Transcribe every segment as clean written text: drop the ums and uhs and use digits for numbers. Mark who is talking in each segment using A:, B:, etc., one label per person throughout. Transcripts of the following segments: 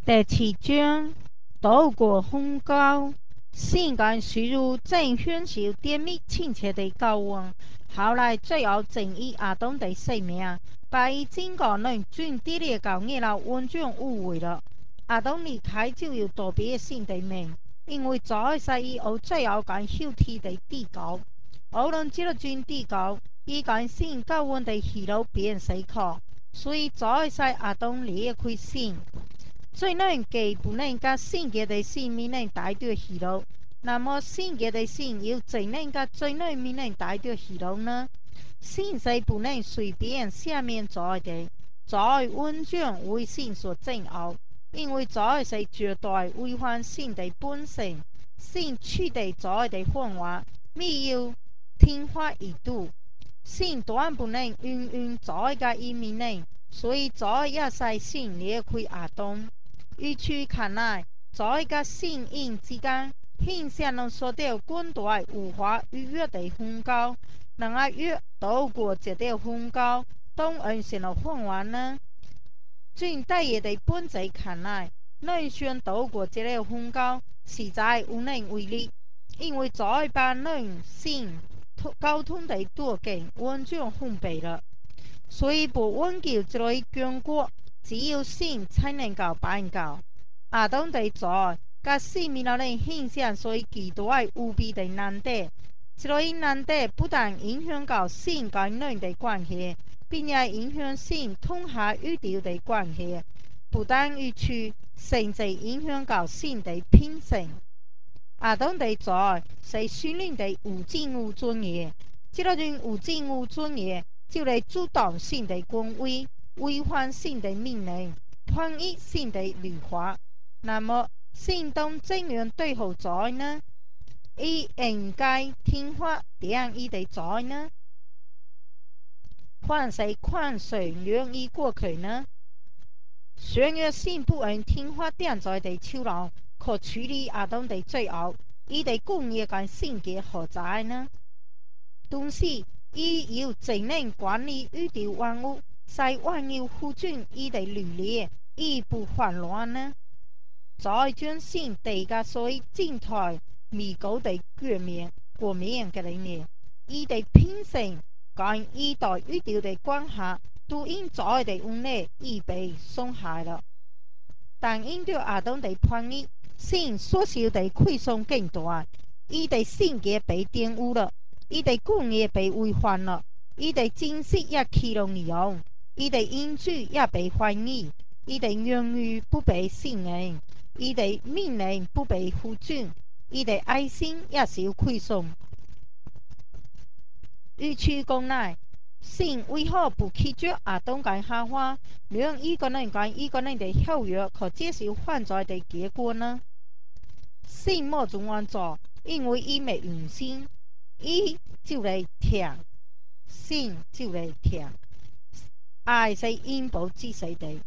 A: 第七章透过控告，性感输入正享受甜蜜亲切的交往。后来最后正以阿东的性命，把伊整个人转地的交易了完全误会了。阿东离开就有道别性的命，因为在使伊后最后间休天的地高，无论这个转地高，伊间性交往的戏路变死靠，所以在使阿东离开性。最能给不能甲性格的性命能带到喜乐，那么性格的性又怎能甲最能命能带到喜乐呢？性是不能随便下面做的，在完全为性所煎熬，因为这是绝对违反性的本性。性取得在的方法，没有天花一度，性当然不能永远在个一面内，所以这也是性离开阿东。预区看来，在个性因之间，显然能受到广大无法逾越的风高，能啊越透过这条风高，当完成了方案呢？从大业的本质看来，能选透过这条风高，实在无能为力，因为在把人性沟通的途径完全封闭了。所以不挽救这类结果，只有性才能够办到。阿东的在甲性命人现象所以极大的无比的难题。这类难题不但影响到性跟人的关系，并且影响性通下宇宙的关系，不但于去，甚至影响到性的品性。阿东的在是训练的无尽无尊严，这个人无尽无尊严，就来主动性的恭维，违反性的命令，叛逆性的律法。那么，行动怎样对付在呢？伊应该听话听伊的在呢？还是看谁让伊过去呢？虽然性不能听话点在的手上，可处理阿东的罪恶，伊的工业跟性格何在呢？同时，伊又怎能管理宇宙万物，使万有互准伊的律例，伊不混乱呢？在将性地个所以精彩弥高的国面嘅里面，伊的品性跟伊对宇宙的关系，都因在的问题已被伤害了。但因着阿东的叛逆，性所受的亏损更大，伊的性格被玷污了，伊的工业被违反了，伊的精神也去了利用，伊的英举也被怀疑，伊的荣誉不被信任，伊的命令不被ful准，伊的爱心也受亏损。与其讲来，性为何不拒绝阿东间下话，让一个人跟一个人的合约可接受犯罪的结果呢？性莫这样做，因为伊未用心，伊就来听，性就来听，爱是因不知谁的。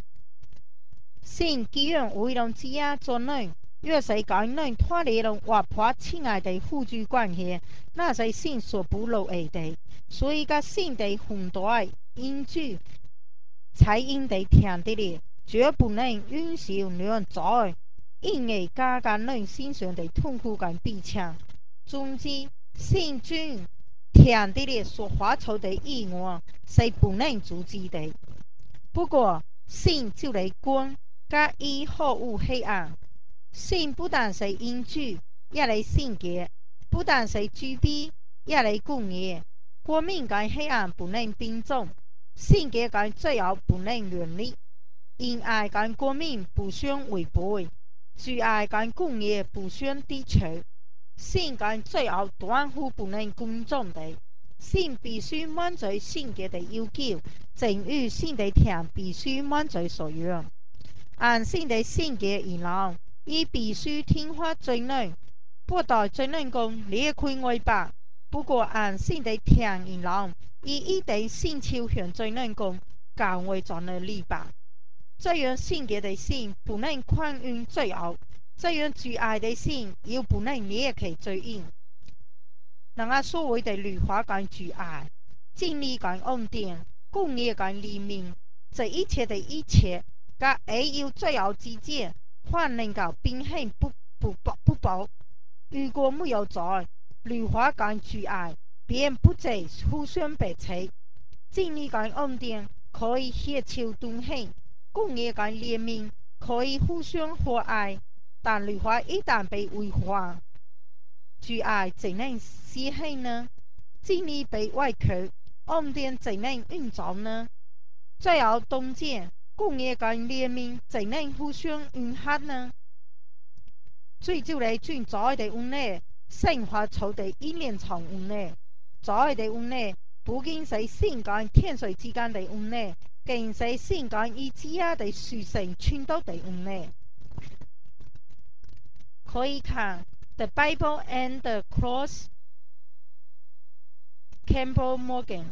A: 性既然为人之下做人，越是跟人脱离了活泼亲爱的互助关系，那是性所不露的的。所以，个性的很大因素，才应得听的咧，绝不能允许人在因为家人人身上的痛苦跟悲惨。总之，性中听的咧所发出的意愿是不能阻止的。不过，性就来讲，甲伊好恶黑暗。性不但是因主，也来性格；不但是具备，也来工业。光明跟黑暗不能并重，性格跟罪恶不能远离。因爱跟光明不相违背，罪爱跟工业不相抵触。性跟罪恶断乎不能共存的。性必须满足性格的要求，正如性的甜必须满足所愿。按性的性格而论，伊必须听话做人，不待做人讲离开我吧。不过按性的甜而论，伊一定先朝向做人讲教我做了你吧。这样性格的性不能宽容罪恶，这样挚爱的性又不能离开罪恶。那个所谓的律法跟挚爱，真理跟恩典，公义跟黎明，这一切的一切， 甲会有最后之者，反能够平衡不保。如果没有在律法间阻碍，便不再互相白扯。正义间安定可以协调同行，公义间联名可以互相和爱。但律法一旦被违反，阻碍怎能实行呢？正义被歪曲，安定怎能运作呢？最后冻结，工业间联名怎能互相融合呢？最终嚟轉在地屋內，生活出的一連場屋內，在地屋內不僅是性間天水之間的屋內，更是性間與之間的屬性傳到地屋內。可以看《The Bible and the Cross》Campbell Morgan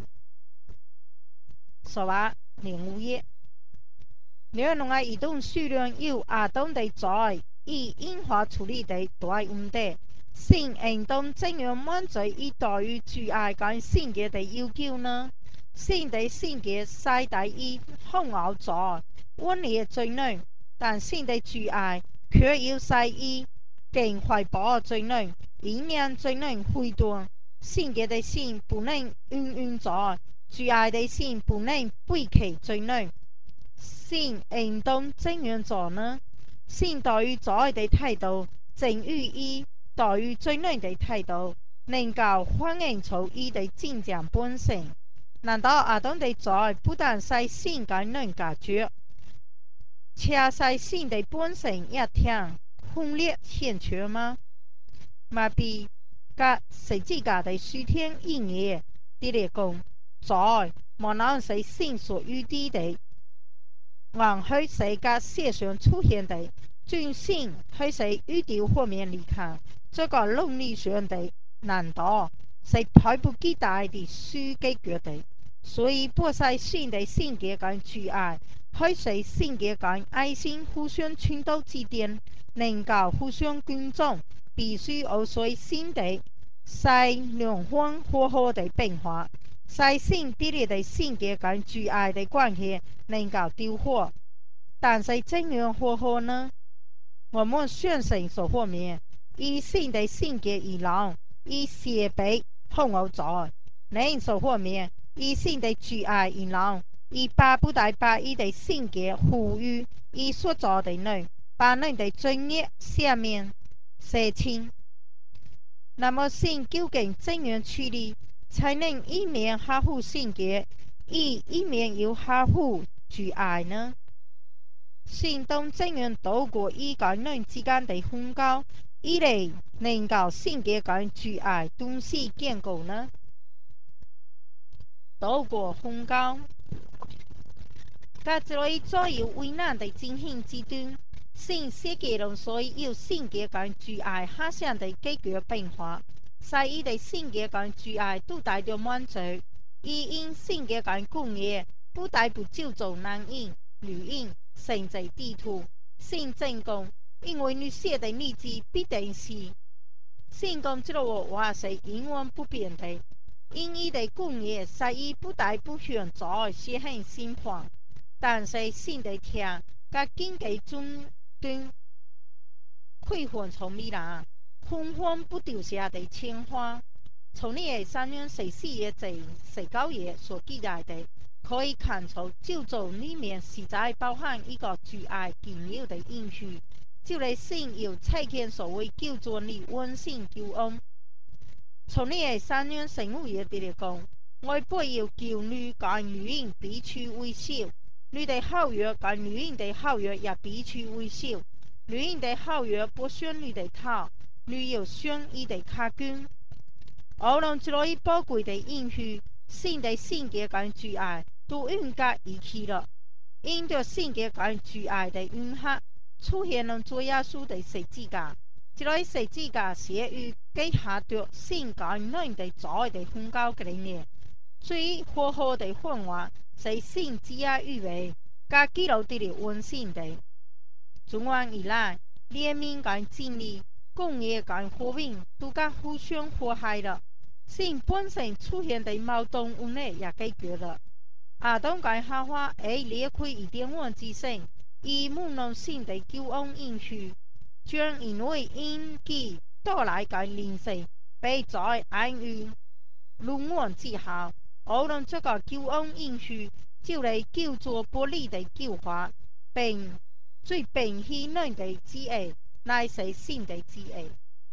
A: 說話05頁。兩農嘅移動數量有亞當地在以演化處理的大問題，性行動怎樣滿足以對於阻礙間性格的要求呢？性的性格是第一好惡在溫烈最能，但性的阻礙卻要是以更懷抱最能，意念最能回斷。性格的性不能運在，阻礙的性不能背棄最能。性行動怎樣做呢？性對於在的態度，正與以對於最能的態度，能夠反映出伊的真正本性。難道亞當的在不但是性間能解決，且是性的本性一體分裂欠缺嗎？麻痹甲十字架的書天意義的嚟講，在無能是性所預定的。往黑色甲寫上出現的轉性黑色預定方面嚟看，這個論理上的難度是迫不及待的需解決的。所以不是性的性格間阻礙，黑色性格間愛心互相傳導之間，能夠互相尊重，必須學隨性的是兩方和好的變化。是性別裂的性格間阻礙的關係能夠調和，但是怎樣和好呢？我們相信這方面，以性的性格而論，以設備好惡在；另一方面，以性的阻礙而論，以巴不得把伊的性格賦予伊所做的人，把人的尊嚴下面寫清。那麼性究竟怎樣處理，才能一面合乎性格，一面又合乎阻礙呢？性當怎樣度過與人之間的鴻溝，以嚟能夠性格間阻礙同時兼顧呢？度過鴻溝，在這裏最有危難的進行之中，性設計中所有性格間阻礙下降的解決辦法，使伊的性格間阻礙都得到滿足。伊因性格間工業不得不就做男人、女人，甚至地圖性成功，因為你寫的日記必定是成功這個話是永遠不變的。因伊的工業使伊不得不向左實行新化，但是性的聽甲經濟中斷潰換從未來，紛紛不丟下的情況。從2003年14月至19月所記載的，可以看出救助裡面實在包含一個阻礙緊要的因素，就是性要採取所謂救助的溫性救恩。從2003年15月的嚟講，我不要叫女間女人彼此維修，女的好約間女人的好約也彼此維修，女人的好約不選女的頭，女要選伊的腳跟。無論這類寶貴的因素，性的性格間阻礙都應該遺棄了。因着性格間阻礙的融合，出現了主耶穌的十字架。這類十字架是與結合着性間人的罪的風高概念，最和好的方法是性自由預備，甲基督的溫馨的。從往以來，聯名間建立、工業間和平，都甲互相禍害了。性本身出現的矛盾問題也解決了。亞當間夏娃會離開伊甸園之前， 以牧农性的救恩应许，將因為因記到來嘅靈世，被在暗域龍門之後，無論這個救恩應許，就嚟叫做玻璃的救法，並最並希嫩的旨意，乃是新的旨意。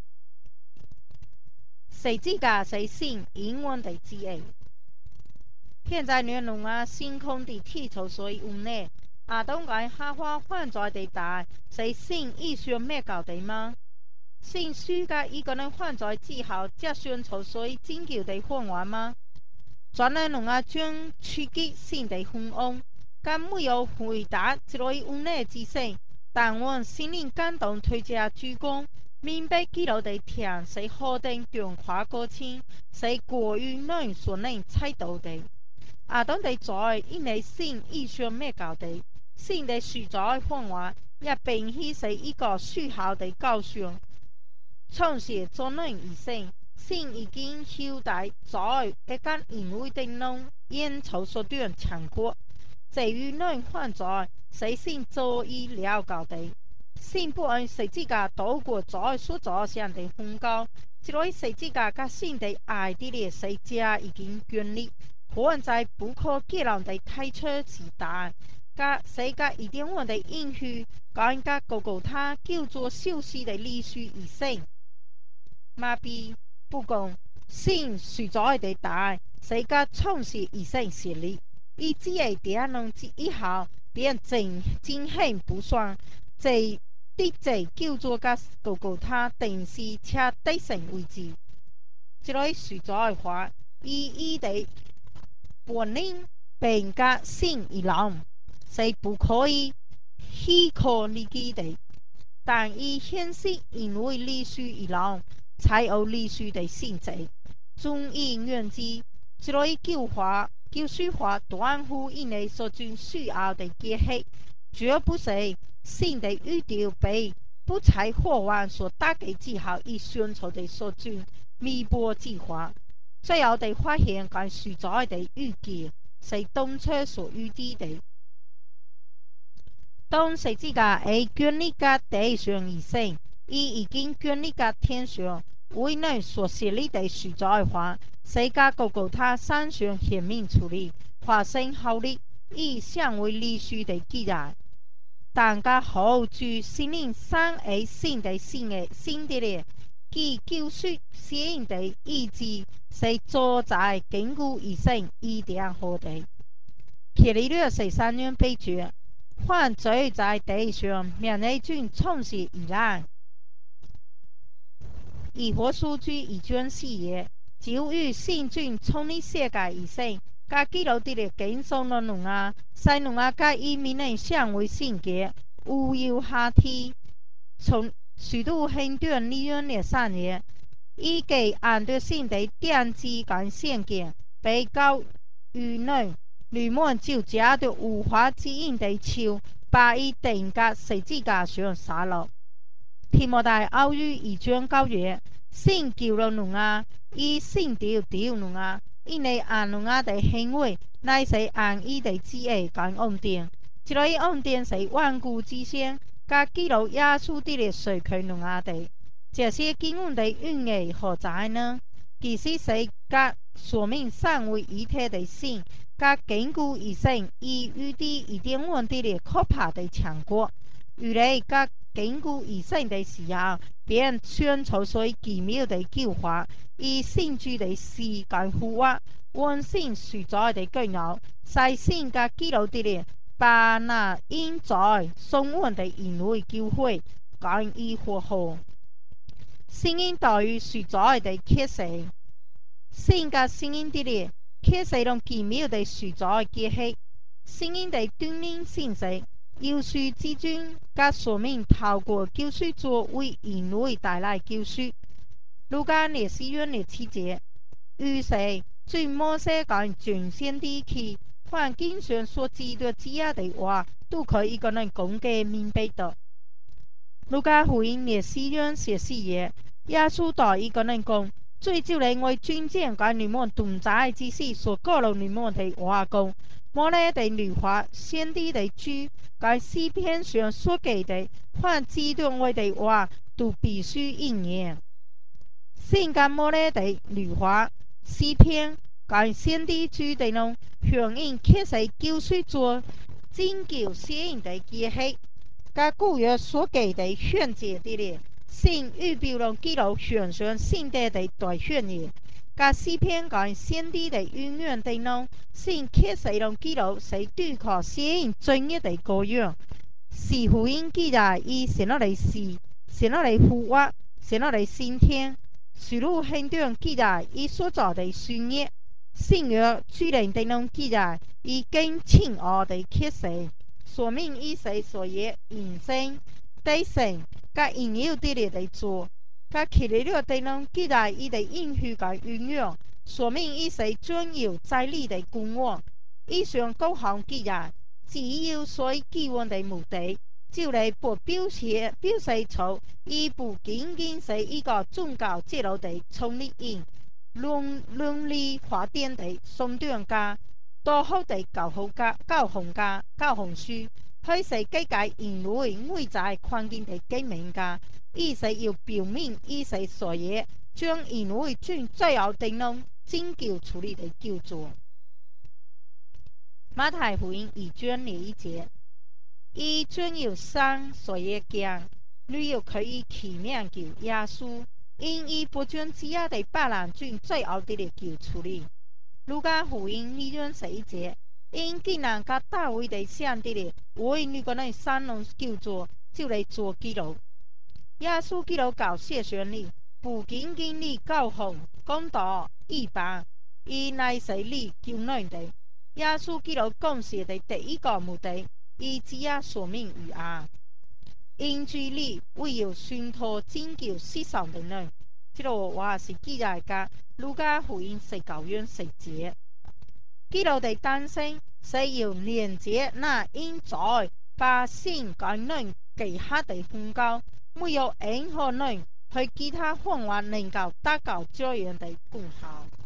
A: 十字架是新英文的旨意。现在呢，农啊星空的地球水无奈，当该下花换在的大，是新艺术咩搞的吗？新书嘅一个人换在之後，即算潮水拯救的方案嗎？專欄農啊將刺激新的昏暗，但沒有回答這類無奈之聲。但我心靈感動推薦主公，明白基督的甜是何等轉化過程，是過於人所能猜到的。當地在因為新藝術咩搞的，新的實在方案也並非是一個虛構的構想。創設作能以前，先已經曉得在一間因為的農煙草所斷成果，至於能犯在是先早已了解的。先不按十字架度過在所造上的風高，這類十字架和新的愛的列世界已經建立，可在不可結論的推測時代，和世界一定穩的應許，更加高高他叫做消失的歷史以前。麻痹不公，新實在的大，世界創始以前設立，以至於電農之以後，便真很不爽，這的這叫做個高高他定是且得成為止，這類實在話，意義的本領並加新一郎，是不可以虛可理解的。但以現實因為歷史一郎，才有歷史的性質。綜而言之，這類舊書法斷乎因為所尊需要的結合，絕不是新的語調被不才科幻所打擊之後以宣傳的所尊彌補之法。最後的發現跟實在的語結是當初所預計的。當十字架喺建立嘅地上以前，已經建立嘅天上，為人所設立的實在化，世界各國他山上顯明出嚟，發生效力，以成為歷史的記載。但家好住心靈上係新的咧，其救贖先的意志是坐在堅固以上一定好的。伽利略13年被決。犯罪在地上，免疫菌從事以來，以何數據以卷4頁，就與細菌從你世界以前，甲基督的咧經上了農啊，使農啊甲以民人相為聖潔，無有下體，從速度很短利潤的3年，以給按着性的電子跟聖潔，被告於人。女們就藉着無法指引的手，把伊釘在十字架上殺了。提摩太後書1章9節，神救了農啊，以神丟農啊，因為按農啊的行為，乃是按伊的旨意跟恩典。這個恩典是萬古之先，甲基督耶穌的咧隨佢農啊的。這些經文的寓意何在呢？其實是甲說明三位一體的神。甲堅固以前，以預地一定穩定的可怕的強國，如來甲堅固以前的時候，便宣傳出奇妙的救法，以聖主的死跟復活，完成實在的救恩，使神甲基督的咧，把那因在鬆穩的因為救回，跟伊和好。聖經對於實在的啟示，神甲聖經的咧。啟示中奇妙的實在結合，聖經的鍛鍊性質，有序之中，甲說明透過救贖作為因為帶來救贖。路加列詩約列7節，於是最摩西跟眾先知去，凡經上所記的這樣的話，都可以一個人講給明白的。路加福音列詩約14節，耶穌對一個人講。 最就嚟我尊敬嘅你們同在之時所告訴你們的話講，摩勒的律法、先知的書、該詩篇上所記的，凡指導我的話，都必須應驗。先間摩勒的律法、詩篇、該先知書的內響應確實就是做拯救世人的記號。該舊約所記的選節的咧，神預表了基督宣傳聖德的代宣言。該詩篇該先知的預言的內，神確實了基督是對抗世人罪孽的羔羊。是福音記載以神落的事、神落的復活、神落的升天。使徒行傳記載以所造的罪孽。新約主人的內記載以更深奧的啟示。說明以誰所言人生對神甲應有的力的做，甲其利了的人記載伊的應許甲運用，說明以誰專有在理的君王。以上各項記載只有所記載的目的，就嚟不表示出伊不僅僅是一個宗教節路的創立人，倫理法典的宣傳家。多好的教紅家、教紅書，佢是世界人類外在環境的革命家，伊是要表明伊是所言將人類從罪惡的中拯救出嚟的救主。馬太福音1章1節，伊專有神所言講，你又可以起名叫耶穌，因伊不將只亞的百人從罪惡的裡救出嚟。路加福音2章11節，因既然甲大衛的上帝裡，為你個人三龍救助，就嚟做基督。耶穌基督教寫上裡，不僅僅你教紅、講道、醫病，伊乃是你救人的。耶穌基督講寫的第一個目的，伊只也說明於阿，因住你為要宣討拯救世上的人。這個話是記載在路加福音19章10節。基督的誕生是要連接那因在把神跟人結合的宗教，沒有任何人去其他方法能夠達到這樣的功效。